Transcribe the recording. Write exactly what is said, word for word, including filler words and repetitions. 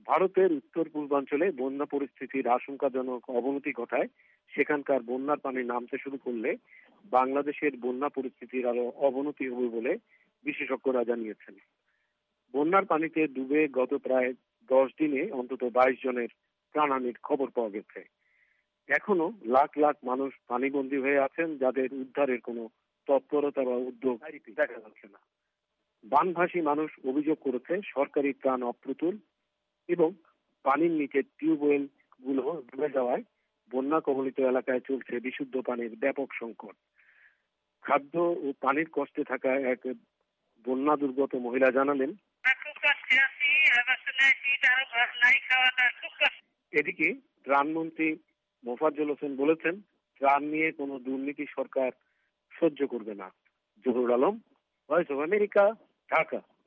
ভারতের উত্তর পূর্বাঞ্চলে বন্যা পরিস্থিতির আশঙ্কাজনক অবনতি ঘটায় সেখানকার বন্যার পানি নামতে শুরু করলে বাংলাদেশের বন্যা পরিস্থিতির আরো অবনতি হবে বলে বিশেষজ্ঞরা জানিয়েছেন। বন্যার পানিতে ডুবে গত প্রায় দশ দিনে অন্তত বাইশ জনের প্রাণহানির খবর পাওয়া গেছে। এখনো লাখ লাখ মানুষ পানিবন্দী হয়ে আছেন, যাদের উদ্ধারের কোনো তৎপরতা বা উদ্যোগ দেখা যাচ্ছে না। বানভাসী মানুষ অভিযোগ করেছে সরকারি ত্রাণ অপ্রতুল এবং পানির নিচে টিউবওয়েল গুলো ডুবে যাওয়ায় বন্যা কবলিত এলাকায় চলছে বিশুদ্ধ পানির ব্যাপক সংকট। খাদ্য ও পানির কষ্টে থাকা এক বন্যা দুর্গত মহিলা জানালেন, এদিকে ত্রাণমন্ত্রী মোফাজ্জল হোসেন বলেছেন, ত্রাণ নিয়ে কোনো দুর্নীতি সরকার সহ্য করবে না। Jahurul Alam, Voice of America, Dhaka.